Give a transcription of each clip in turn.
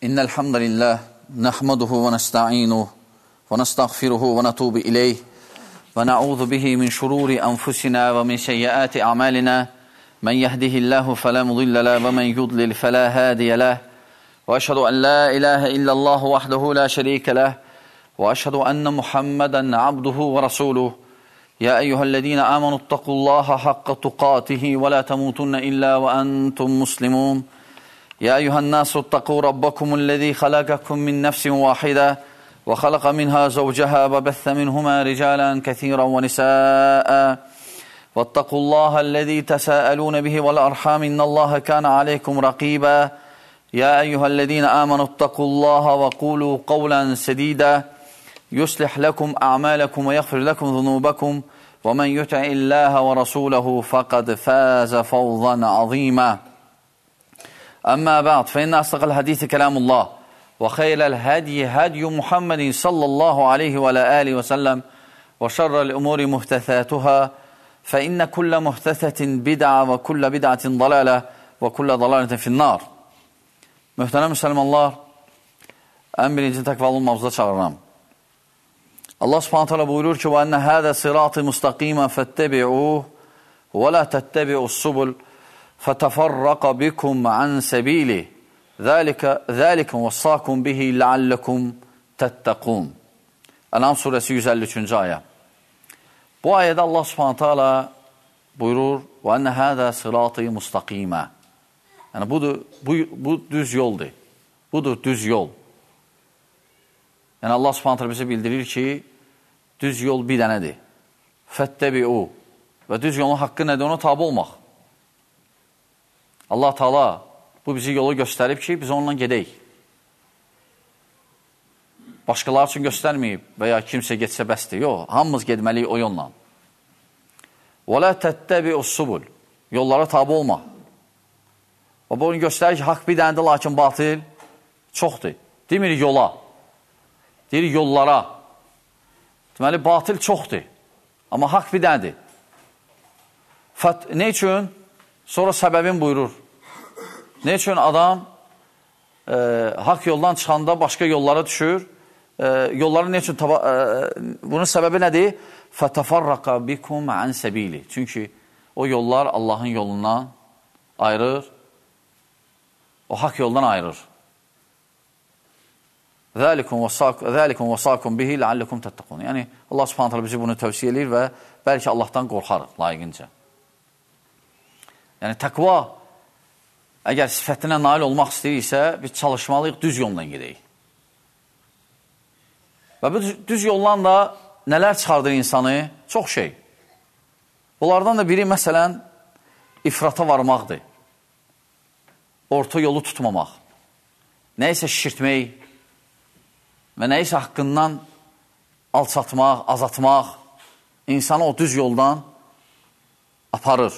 إن الحمد لله نحمده ونستعينه ونستغفره ونتوب إليه ونعوذ به من شرور أنفسنا ومن سيئات أعمالنا من يهده الله فلا مضل له ومن يضلل فلا هادي له وأشهد أن لا إله إلا الله وحده لا شريك له وأشهد أن محمدا عبده ورسوله يا أيها الذين آمنوا اتقوا الله حق تقاته ولا تموتن إلا وأنتم مسلمون يا أيها الناس اتقوا ربكم الذي خلقكم من نفس واحدة وخلق منها زوجها وبث منهما رجالا كثيرا ونساء واتقوا الله الذي تساءلون به والأرحام إن الله كان عليكم رقيبا يا أيها الذين آمنوا اتقوا الله وقولوا قولا سديدا يصلح لكم أعمالكم ويغفر لكم ذنوبكم ومن يطع الله ورسوله فقد فاز فوزا عظيما أما بعد فإن أصدق الحديث كلام الله وخير الهدي هدي محمد صلى الله عليه وعلى آله وسلم وشر الأمور محدثاتها فإن كل محدثة بدعة وكل بدعة ضلالة وكل ضلالة في النار. Möhtərəm müsəlmanlar, ən birinci təqva olmamızda çağıram. Allah subhanahu teala buyurur ki: وَأَنَّ هَذَا صِرَاطِ مُسْتَقِيمًا فَاتَّبِعُوهُ وَلَا تَتَّبِعُوا السُّبُلَ فَتَفَرَّقَ بِكُمْ عَنْ سَبِيلِهِ ذَلِكَ وَصَّاكُمْ بِهِ لَعَلَّكُمْ تَتَّقُونَ. Ənam surəsi 153-cü ayə. Bu ayədə Allah subhanahu teala buyurur: وَأَنَّ هَذَا صِرَاطِ مُسْتَقِيمًا. Yəni, bu düz yoldur. Budur düz yol. Yəni, Allah subhanahu bizi bildirir ki, düz yol bir dənədir. Fəttəbi'u. Və düz yolun haqqı nədir? Ona tabi olmaq. Allah Teala bu bizi yolu göstərib ki, biz onunla gedək. Başqalar üçün göstərməyib və ya kimsə getsə bəsdir. Yox, hamımız gedməliyik o yolla. وَلَا تَتَّبِعُ السُّبُلِ. Yollara tabi olmaq. O, bunu göstərir ki, haqq bir dənədir, lakin batil çoxdur. Demir yola, deyir yollara. Deməli, batil çoxdur, amma haqq bir dənədir. Ne üçün? Sonra səbəbin buyurur. Ne üçün adam haqq yoldan çıxanda başqa yollara düşür? Yolları ne üçün? Bunun səbəbi nədir? فَتَفَرَّقَ بِكُمْ عَنْ سَبِيلِ. Çünki o yollar Allahın yolundan ayırır. O haqq yoldan ayırır. ذَلِكُمْ وَصَاكُمْ بِهِ لَعَلَّكُمْ تَتَّقُونَ. Yəni, Allah subhanahu bizi bunu tövsiyə edir və bəlkə Allahdan qorxarıq layiqincə. Yəni, təqva əgər sifətinə nail olmaq istəyirsə, biz çalışmalıyıq, düz yolla gedək. Və bu düz yoldan da nələr çıxardır insanı? Çox şey. Bunlardan da biri, məsələn, ifrata varmaqdır. Orta yolu tutmamaq, nəyisə şişirtmək və nəyisə haqqından alçatmaq, azatmaq insanı o düz yoldan aparır.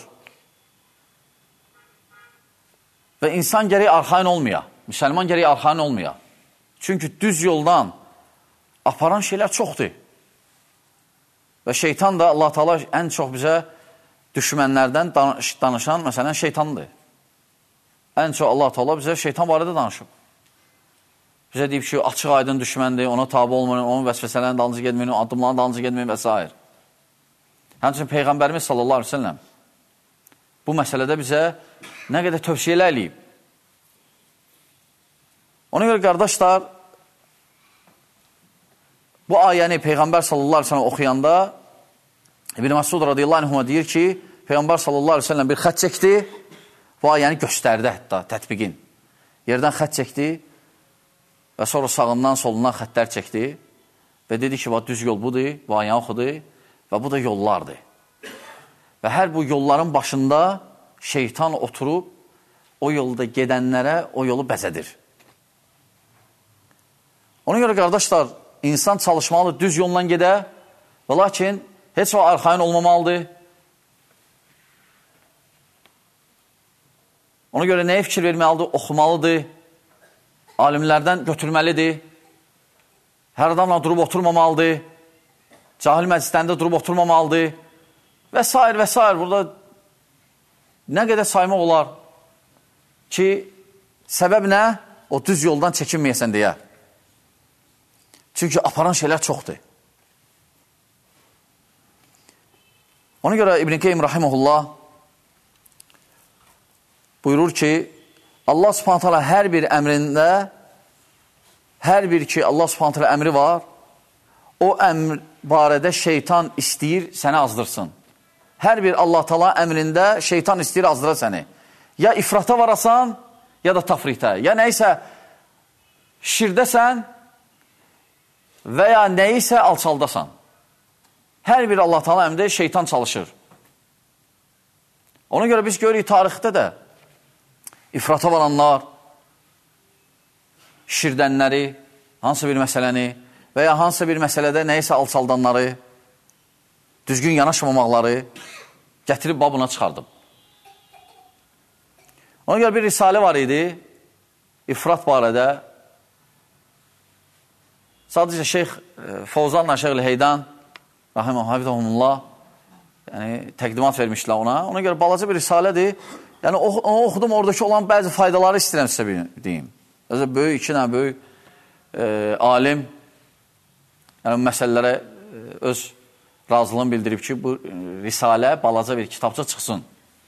Və insan gərək arxain olmaya, müsəlman gərək arxain olmaya. Çünki düz yoldan aparan şeylər çoxdur. Və şeytan da Allah Teala ən çox bizə düşmənlərdən danışan, məsələn, şeytandır. Ən çox Allah Teala bizə şeytan barədə danışıb. Bizə deyib ki, açıq aydın düşməndir, ona tabi olmayın, onun vəsvəsələrin dalınca gedməyin, addımların dalınca gedməyin və s. Həmçinin Peyğəmbərimiz sallallahu aleyhi ve sellem bu məsələdə bizə nə qədər tövsiyələr eləyib. Ona görə qardaşlar, bu ayəni Peyğəmbər sallallahu aleyhi ve sellem oxuyanda İbn Məsud radiyallahu anhuma deyir ki, Peyğəmbər sallallahu aleyhi ve sellem bir xət çəkdi, bu ayəni göstərdi hətta tətbiqin. Yerdən xət çəkdi və sonra sağından solundan xətlər çəkdi və dedi ki, düz yol budur, bu ayəni oxudu və bu da yollardır. Və hər bu yolların başında şeytan oturub o yolda gedənlərə o yolu bəzədir. Ona görə qardaşlar, insan çalışmalı, düz yolla gedə və lakin heç o arxain olmamalıdır. Ona görə nəyə fikir verməlidir? Oxumalıdır, alimlərdən götürməlidir, hər adamla durub oturmamalıdır, cahil məclislərində durub oturmamalıdır və s. və s. Burada nə qədər saymaq olar ki, səbəb nə? o düz yoldan çəkinməyəsən deyə. Çünki aparan şeylər çoxdur. Ona görə İbn Qeym rahimehullah buyurur ki, Allah Subhanahu taala hər bir əmrində, hər bir ki Allah Subhanahu taala əmri var, o əmr barədə şeytan istəyir səni azdırsın. Hər bir Allah taala əmrində şeytan istəyir azdıra səni. Ya ifrata varasan, ya da tafritə. Ya nəysə şirdəsən və ya nəyisə alçaldasan. Hər bir Allah taala əmrində şeytan çalışır. Ona görə biz görürük tarixdə də ifrata varanlar, şirdənləri, hansı bir məsələni və ya hansı bir məsələdə nəyisə alçaldanları, düzgün yanaşmamaqları gətirib babına çıxardım. Ona görə bir risalə var idi, ifrat barədə. Sadəcə Şeyx Fovzan Naşəqli Heydan, rahiməhullah, yəni təqdimat vermişlər ona. Ona görə balaca bir risalədir. Yəni onu oxudum, oradakı olan bəzi faydaları istəyirəm sizə deyim. Böyük, iki dənə böyük alim yəni məsələlərə öz razılığını bildirib ki, bu risalə balaca bir kitabça çıxsın.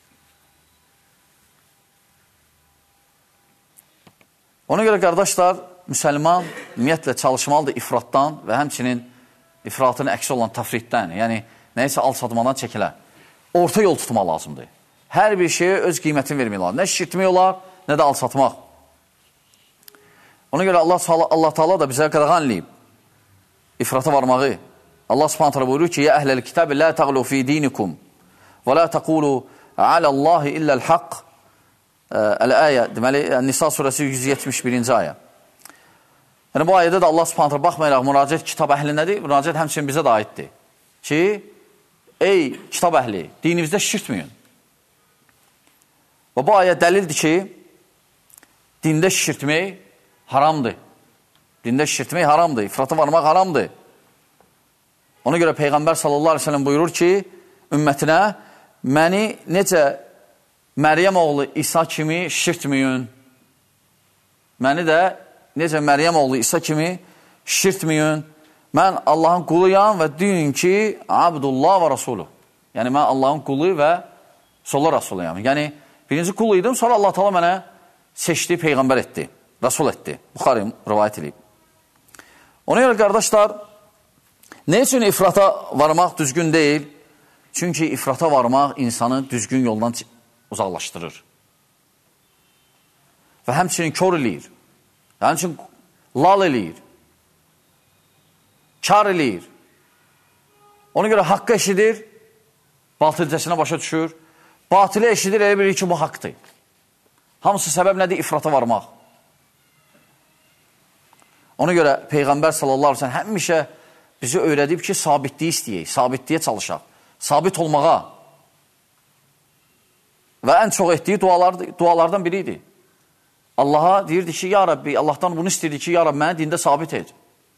Ona görə qardaşlar, müsəlman ümumiyyətlə çalışmalıdır ifratdan və həmçinin ifratın əksi olan tafritdən, yəni nəyəsə alçatmadan çəkilə. Orta yol tutmaq lazımdır. Hər bir şeyə öz qiymətini vermək lazım. Nə şişirtmək olar, nə də alçatmaq. Ona görə Allah Taala da bizə qadağan eləyib ifrata varmağı. Allah Subhanahu taala buyurur ki: "Ya əhləl kitab, la təğlu fi dinikum və la təqulu alallahi illa'l haqq." Əl-ayə, deməli, Nisa surəsi 171-ci ayə. Yəni, bu ayədə də Allah Subhanahu taala baxmayaraq müraciət kitab əhlinədir, müraciət həmçinin bizə də aiddir. Ki, ey kitab əhli, dinimizdə şişirtməyin. Və bu ayə dəlildir ki, dində şişirtmək haramdır. Dində şişirtmək haramdır, ifrata varmaq haramdır. Ona görə Peyğəmbər sallallahu aleyhi ve sellem buyurur ki, ümmətinə, məni necə Məryəm oğlu İsa kimi şişirtməyin. Məni də necə Məryəm oğlu İsa kimi şişirtməyin. Mən Allahın quluyam və deyin ki, Abdullah və Rasulü. Yəni, mən Allahın qulu və Sola Rasuluyam. Yəni, birinci qul idim, sonra Allah Taala mənə seçdi, Peyğəmbər etdi, Rasul etdi. Buxari rivayət edib. Ona görə qardaşlar, nə üçün ifrata varmaq düzgün deyil? Çünki ifrata varmaq insanı düzgün yoldan uzaqlaşdırır. Və həmçinin kör eləyir. Həmçinin lal eləyir. Kar eləyir. Ona görə haqqı eşidir, batılcəsinə başa düşür. Batılı eşidir, elə bilir ki, bu haqdır. Hamısı səbəb nədir? İfrata varmaq. Ona görə Peyğəmbər sallallahu aleyhi ve sellem həmişə bizi öyrədib ki, sabitliyi istəyək, sabitliyə çalışaq, sabit olmağa. Və ən çox etdiyi dualardan biriydi. Allaha deyirdi ki, ya Rabbi, Allahdan bunu istəyirdi ki, ya Rabbi, mənə dində sabit et.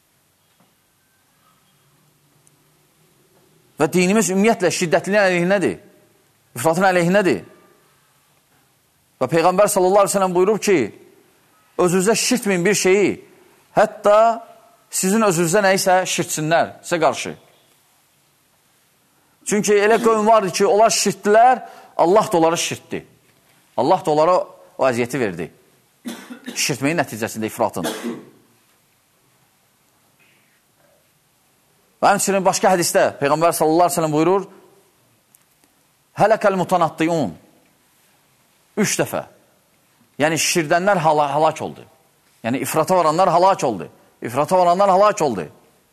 Və dinimiz ümumiyyətlə şiddətlinin əleyhinədir. İfratın əleyhinədir. Və Peyğəmbər sallallahu aleyhi ve sellem buyurub ki, özünüzə şişirtməyin bir şeyi, hətta sizin özünüzə nəyisə şişirtsinlər, sizə qarşı. Çünki elə qövm vardır ki, onlar şişirtdilər, Allah da onları şişirtdi. Allah da onlara o əziyyəti verdi. Şişirtməyin nəticəsində ifratın. Və həmçinin başqa hədisdə Peyğəmbər sallallahu aleyhi ve sellem buyurur, Hələkəl mutanattiyun 3 dəfə. Yəni şişirdənlər halak oldu. Yəni ifrata varanlar halak oldu. İfrata varanlar halak oldu.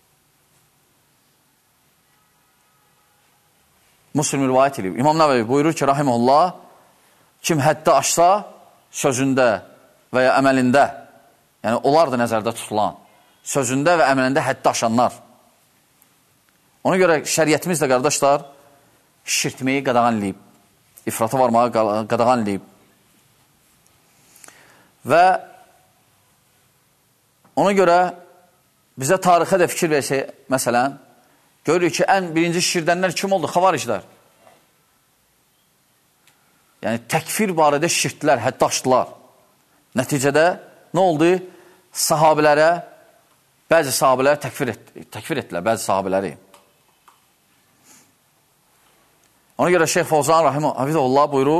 Müslim rivayət edib. İmam Nəvəvi buyurur ki, rahimehullah, kim həddi aşsa sözündə və ya əməlində, yəni onlar da nəzərdə tutulan, sözündə və əməlində həddi aşanlar. Ona görə şəriyyətimiz də qardaşlar, şişirtməyi qadağan eləyib, ifrata varmağı qadağan eləyib. Və ona görə bizə tarixə də fikir versək, məsələn, görürük ki, ən birinci şişirdənlər kim oldu? Xavariclər. Yəni, təkfir barədə şişirtdilər, həddi aşdılar. Nəticədə nə oldu? Sahabilərə, bəzi sahabiləri təkfir etdilər, bəzi sahabiləri. Ona görə Şeyx Fovzan Hafizullah buyurur,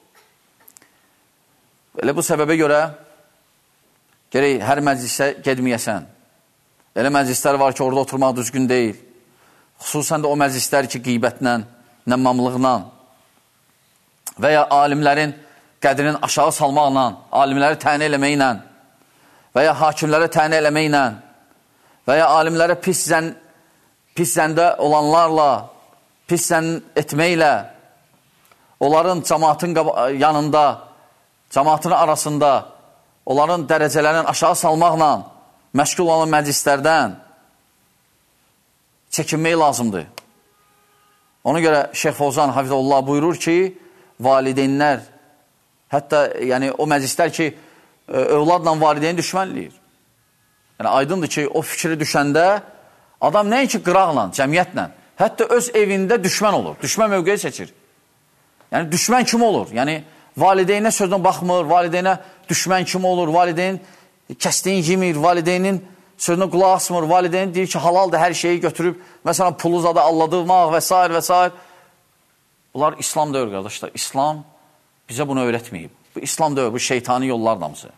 elə bu səbəbə görə gərək hər məclisə gedməyəsən. Elə məclislər var ki, orada oturmaq düzgün deyil. Xüsusən də o məclislər ki, qeybətlə, nəmmamlıqla və ya alimlərin qədrini aşağı salmaqla, alimləri təni eləməklə və ya hakimləri təni eləməklə və ya alimlərə pis zəndə olanlarla, pis zənn etməklə, onların cəmaatın yanında, cəmaatın arasında, onların dərəcələrini aşağı salmaqla məşğul olan məclislərdən çəkinmək lazımdır. Ona görə Şeyx Fovzan Hafizullah buyurur ki, valideynlər, hətta yəni, o məclislər ki, övladla valideyni düşmənləyir. Yəni, aydındır ki, o fikri düşəndə adam nəinki qıraqla, cəmiyyətlə, hətta öz evində düşmən olur, düşmən mövqeyi seçir. Yəni, düşmən kim olur? Yəni, valideynə sözünə baxmır, valideynə düşmən kim olur, valideyn kəsdiyin yemir, valideynin sözünə qulaq asmır, valideyn deyir ki, halaldır hər şeyi götürüb, məsələn, pulu zada alladırmaq və s. və s. Bunlar İslam deyil, qardaşlar. İslam bizə bunu öyrətməyib. Bu İslam deyil, bu şeytani yollar damısı.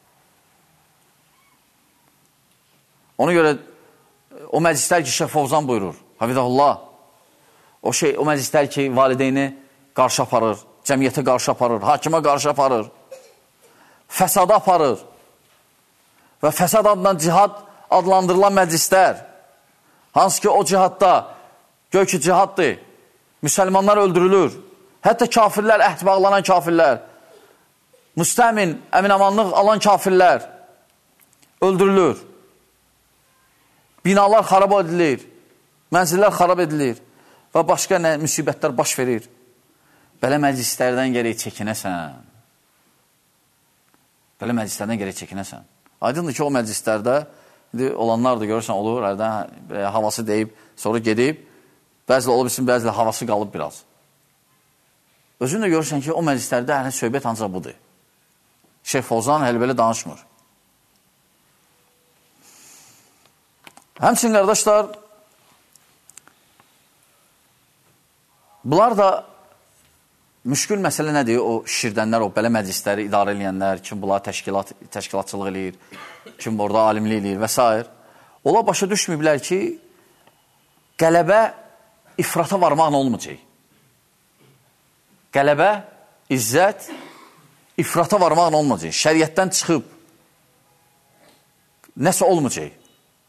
Ona görə o məclislər ki, Şeyx Fovzan buyurur, Hafizullah, o məclislər ki, valideyni qarşı aparır, cəmiyyətə qarşı aparır, hakimə qarşı aparır, fəsada aparır və fəsad adından cihad adlandırılan məclislər, hansı ki o cihadda, gör ki cihaddır, müsəlmanlar öldürülür, hətta kafirlər, əhd bağlanan kafirlər, müstəmin, əmin-amanlıq alan kafirlər öldürülür, binalar xarab edilir, mənzillər xarab edilir və başqa nə müsibətlər baş verir. Belə məclislərdən gərək çəkinəsən. Belə məclislərdən gərək çəkinəsən. Aydındır ki, o məclislərdə olanlar da görürsən olur, havası deyib, sonra gedib, bəzilə olub üçün, bəzilə havası qalıb biraz. Özün də görürsən ki, o məclislərdə söhbət ancaq budur. Şeyx Fovzan hələ belə danışmır. Həmçinin, qardaşlar, bunlar da müşkül məsələ nədir? O şirdənlər, o belə məclisləri idarə edənlər, kim bunlar təşkilatçılıq eləyir, kim orada alimlik eləyir və s. Ola başa düşməyiblər ki, qələbə ifrata varmaqla olmayacaq. Qələbə, izzət, ifrata varmaqla olmayacaq. Şəriətdən çıxıb nəsə olmayacaq.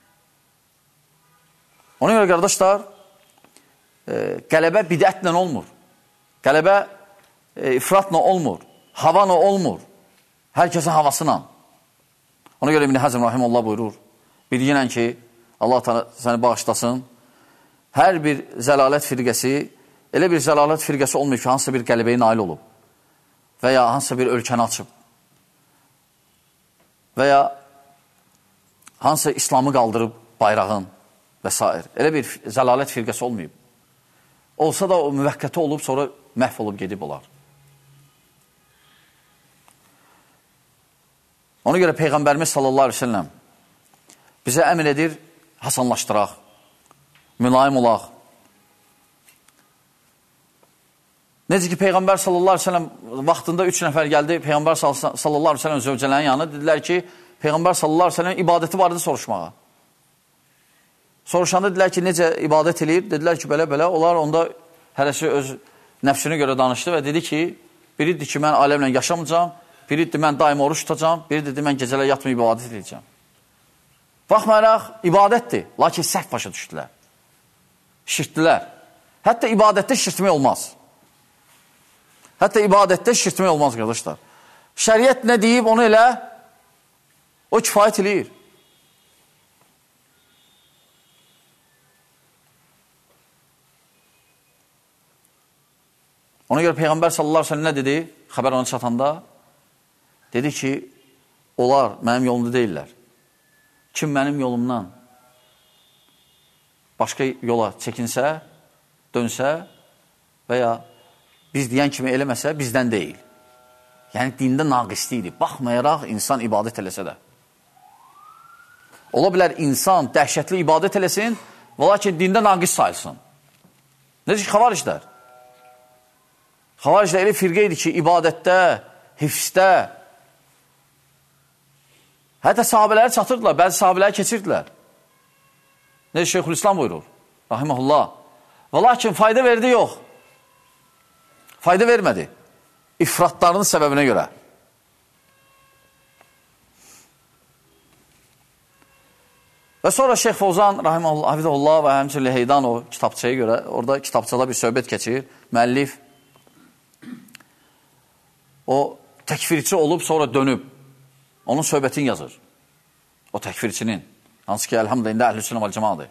Ona görə, qardaşlar, qələbə bidətlə olmur. Qələbə ifratla olmur. Havanla olmur. Hər kəsin havasına. Ona görə İbn Həzm Rahimullah buyurur. Bilginən ki, Allah səni bağışlasın, hər bir zəlalət firqəsi, elə bir zəlalət firqəsi olmuyor ki, hansısa bir qələbəyə nail olub və ya hansısa bir ölkəni açıb və ya hansısa İslamı qaldırıb bayrağın və s. Elə bir zəlalət firqəsi olmayıb. Olsa da o müvəqqəti olub, sonra məhv olub gedib olar. Ona görə Peyğəmbərimiz sallallahu aleyhi ve sellem bizə əmr edir, hasanlaşdıraq, mülayim olaq. Necə ki, Peyğəmbər sallallahu aleyhi ve sellem vaxtında 3 nəfər gəldi, Peyğəmbər sallallahu aleyhi ve sellem zövcələrin yanına, dedilər ki, Peyğəmbər sallallahu aleyhi ve sellem ibadəti barədə soruşmağa. Soruşanda dedilər ki, necə ibadət eləyir? Dedilər ki, belə-belə. Onlar onda hərəsi öz nəfsini görə danışdı və dedi ki, biridir ki, mən aləmlə yaşamayacağım, biridir mən daim oruç tutacağım, biridir mən gecələr yatmayıb ibadət edəcəm. Baxmayaraq, ibadətdir, lakin səhv başa düşdülər. Şirtdilər. Hətta ibadətdə şirtmək olmaz. Hətta ibadətdə şirtmək olmaz, qardaşlar. Şəriət nə deyib, onu elə, o kifayət eləyir. Ona görə Peyğəmbər sallallahu aleyhi ve sellem nə dedi? Xəbər ona çatanda dedi ki, onlar mənim yolumda deyirlər. Kim mənim yolumdan başqa yola çəkinsə, dönsə və ya biz deyən kimi eləməsə, bizdən deyil. Yəni, dində naqisli idi. Baxmayaraq, insan ibadət eləsə də. Ola bilər, insan dəhşətli ibadət eləsin və lakin dində naqis sayılsın. Necə ki, xavariclər. Xavariclər elə firqə idi ki, ibadətdə, hifzdə, hətta sahabələri çatırdılar, bəzi sahabələri keçirdilər. Necə Şeyxülislam buyurur, rahiməhullah. Və lakin fayda verdi, yox. Fayda vermədi. İfratlarının səbəbinə görə. Və sonra Şeyx Fovzan, rahiməhullah və həmçinin Heydan o kitabçaya görə, orada kitabçada bir söhbət keçir, müəllif o təkfirçi olub, sonra dönüb, onun söhbətini yazır. O təkfirçinin, hansı ki, əlhamdülillah, əhl-i-sünnə vəl-cəmadır.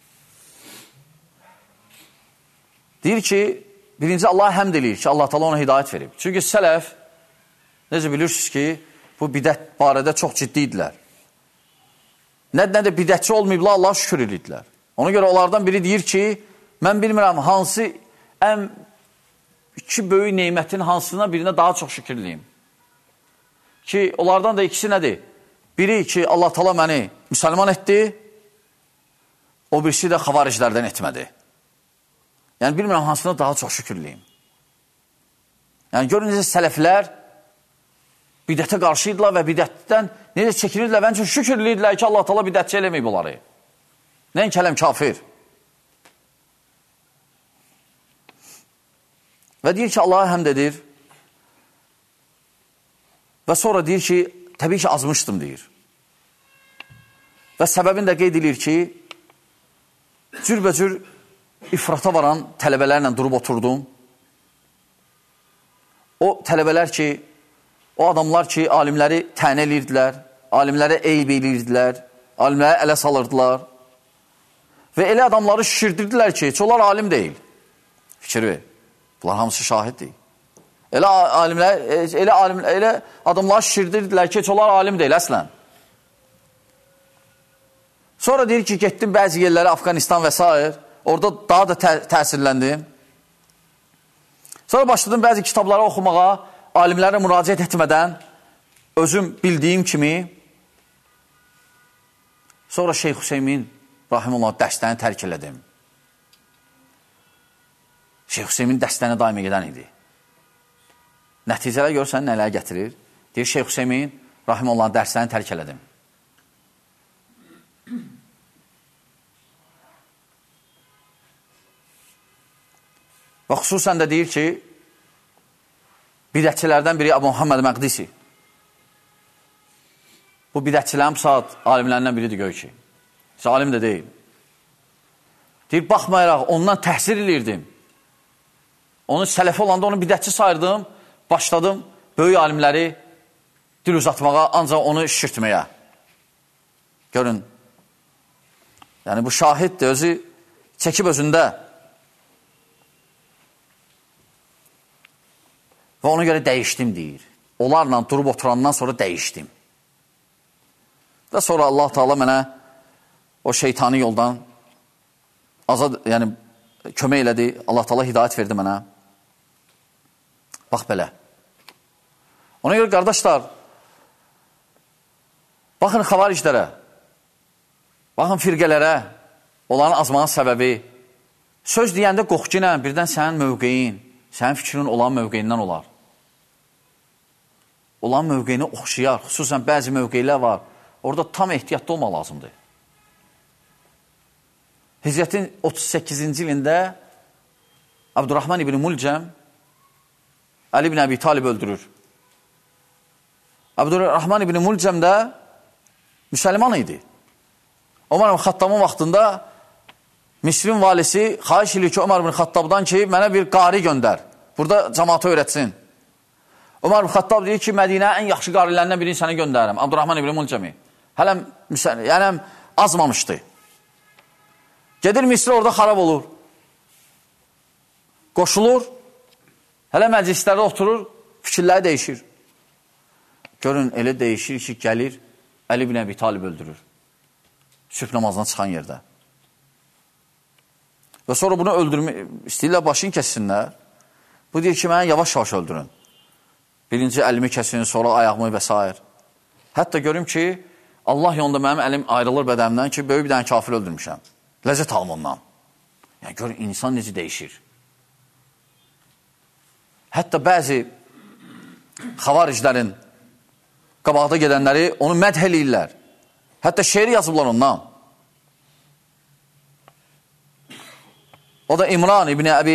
Deyir ki, birinci Allah həmd eləyir ki, Allah Teala ona hidayət verib. Çünki sələf, necə bilirsiniz ki, bu bidət barədə çox ciddi idilər. Nə də bidətçi olmayıblar, Allah şükür edildilər. Ona görə onlardan biri deyir ki, mən bilmirəm, hansı ən iki böyük neymətin hansına birinə daha çox şükürlüyüm. Ki, onlardan da ikisi nədir? Biri ki, Allah Teala məni müsəlman etdi, o birisi də xavariclərdən etmədi. Yəni, bilmirəm, hansına daha çox şükürlüyüm. Yəni, görün, necə sələflər bidətə qarşıydılar və bidətdən necə çəkinirdilər və üçün şükürlüydülər ki, Allah Teala bidətçi eləməyib onları. Nəyin kələm kafir. Və deyir ki, Allah'a həmd edir və sonra deyir ki, təbii ki, azmışdım, deyir. Və səbəbini də qeyd edir ki, cürbəcür ifrata varan tələbələrlə durub oturdum. O tələbələr ki, o adamlar ki, alimləri tənə edirdilər, alimlərə eyb edirdilər, alimlərə ələ salırdılar və elə adamları şişirdirdilər ki, heç onlar alim deyil. Fikir ver, bunlar hamısı şahid deyil. Elə adamları şişirdirdilər ki, heç onlar alim deyil, əslən. Sonra deyir ki, getdim bəzi yerlərə, Afqanistan və s. Orada daha da təsirləndim. Sonra başladım bəzi kitabları oxumağa, alimlərə müraciət etmədən, özüm bildiyim kimi. Sonra Şeyx Hüseymin, rahimullah, dərslərini tərk elədim. Şeyx Hüseymin dərslərini daimə gedən idi. Nəticələr görsən, nələr gətirir? Deyir, Şeyx Hüseymin, rahimullah, dərslərini tərk elədim. Və xüsusən də deyir ki, bidətçilərdən biri Əbu Muhammed Məqdisi. Bu bidətçilərin saat alimlərindən biridir gör ki. Alim də deyil. Deyir, baxmayaraq, ondan təhsil edirdim. Onun sələfi olanda onu bidətçi sayırdım, başladım böyük alimləri dil uzatmağa, ancaq onu şişirtməyə. Görün. Yəni, bu şahiddir, özü çəkib özündə. Və ona görə dəyişdim, deyir. Onlarla durub oturandan sonra dəyişdim. Və sonra Allah Teala mənə o şeytani yoldan azad, yəni kömək elədi. Allah Teala hidayət verdi mənə. Bax belə. Ona görə qardaşlar, baxın xavariclərə, baxın firqələrə, onların azmanın səbəbi, söz deyəndə qoxqinə birdən sənin mövqeyin, sənin fikrin olan mövqeyindən olar. Olan mövqeyini oxşayar, xüsusən bəzi mövqeylər var, orada tam ehtiyatlı olmaq lazımdır. Hicrətin 38-ci ilində Abdurrahman ibn Mulcəm Ali ibn Əbi Talib öldürür. Abdurrahman ibn Mulcəm də müsəlman idi. Ömər ibn Xattabın vaxtında Misrin valisi xahiş edir ki, Ömər ibn Xattabdan ki, mənə bir qari göndər. Burada cəmaata öyrətsin. Ömər ibn Xattab deyir ki, Mədinəyə ən yaxşı qarilərindən birini sənə göndərirəm. Abdurrahman ibn Mulcəmi. Hələm azmamışdı. Gedir Misri orada xarab olur. Qoşulur. Hələ məclislərdə oturur, fikirləri dəyişir. Görün, elə dəyişir ki, gəlir, Əli ibn Əbi Talib öldürür. Sübh namazına çıxan yerdə. Və sonra bunu öldürmək istəyirlər, başını kəssinlər. Bu deyir ki, mənə yavaş-yavaş öldürün. Birinci əlimi kəsin, sonra ayağımı və s. Hətta görüm ki, Allah yolunda mənim əlim ayrılır bədəmdən ki, böyük bir dənə kafir öldürmüşəm. Ləzzət alım ondan. Yəni, görün, insan necə dəyişir. Hətta bəzi xavariclərin qabaqda gedənləri onu mədh eləyirlər. Hətta şeir yazıblar ondan. O da İmran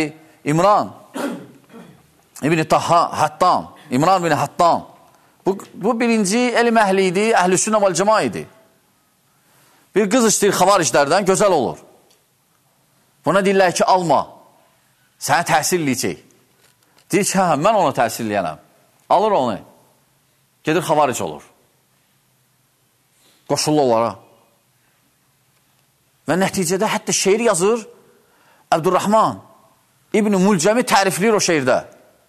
İbn-i Hattan. İmran ibn Hattan. Bu birinci elm əhli idi, əhl-i-sünnə vəl-cəma idi. Bir qız istəyir xavariclərdən, gözəl olur. Buna deyirlər ki, alma, sənə təhsil eləyəcək. Deyir ki, hə, mən ona təhsil eləyənəm. Alır onu, gedir xavaric olur. Qoşullu olaraq. Və nəticədə hətta şeir yazır, Əbdurrahman İbn-i Mülcəmi tərifləyir o şeirdə.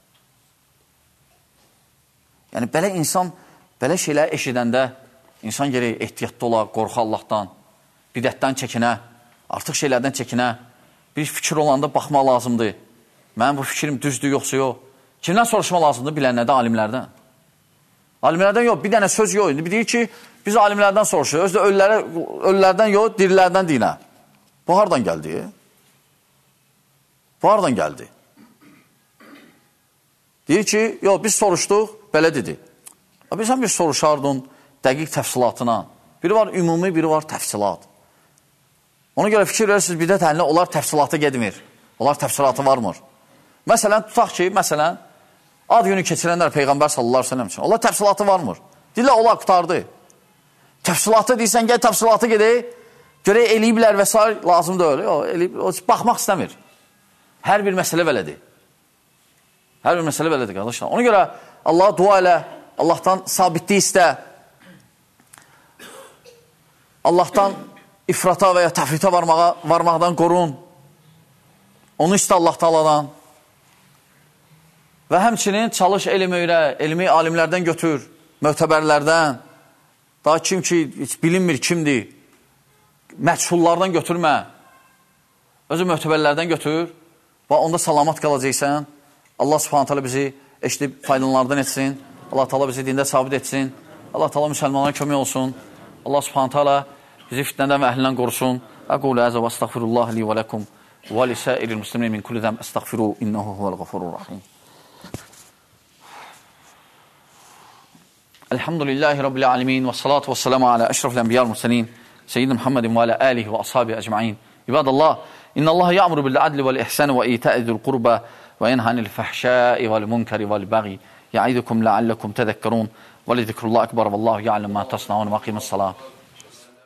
Yəni, belə insan, belə şeylər eşidəndə, insan gerək ehtiyatlı olar, qorxu Allahdan, bidətdən çəkinə, artıq şeylərdən çəkinə, bir fikir olanda baxmaq lazımdır. Mənim bu fikrim düzdür, yoxsa yox. Kimdən soruşma lazımdır? Bilənlərdən, alimlərdən. Alimlərdən yox, bir dənə söz yox. Bir deyir ki, biz alimlərdən soruşuyor. Özdə ölülərdən yox, dirilərdən deyinə. Bu hardan gəldi? Bu hardan gəldi? Deyir ki, yox, biz soruşduq, belə dedi. Sən bir soruşardın dəqiq təfsilatına. Biri var ümumi, biri var təfsilat. Ona görə fikir verirsiniz, bidət əhlinə onlar təfsilata gedmir. Onlar təfsilatı varmır. Məsələn, tutaq ki, ad günü keçirənlər Peyğəmbər sallallahu aleyhi ve sellem üçün. Allah təfsilatı varmır. Deyirlər, onlar qutardı. Təfsilatı deyirsən, gəl təfsilatı gedək, görək eləyiblər və s. lazımdır öyle. Baxmaq istəmir. Hər bir məsələ belədir. Hər bir məsələ belədir, qardaşlar. Ona görə Allah'a dua elə, Allahdan sabitlik istə, Allahdan ifrata və ya təfritə varmaqdan qorun, onu istə Allah Taala'dan və həmçinin çalış elm öyrə, elmi alimlərdən götür, möhtəbərlərdən, daha kim ki, heç bilinmir kimdir, məchullardan götürmə, özü möhtəbərlərdən götür və onda salamat qalacaqsan. Allah Subhanahu taala bizi eşidib faydalardan etsin. Allah Taala bizi dində sabit etsin. Allah Taala müsəlmanlara kömək olsun. Allah Subhanahu taala bizi fitnədən və əhlindən qorusun. Aqulu azza və estağfirullah li və lakum və li sairil muslimin min kulli zam estağfiru innehu huvel gafurur rahim. Elhamdülillahi rabbil alamin və salatu vesselamu ala eşrafil enbiya'l murselin seyyidina Muhammedin və ala alihi və ashabihi ecmaîn. İbadallah, innallaha ya'muru bil adli vel ihsani ve ita'i zil qurba وينهى عن الفحشاء والمنكر والبغي يعظكم لعلكم تذكرون ولذكر الله أكبر والله يعلم ما تصنعون وأقيموا الصلاة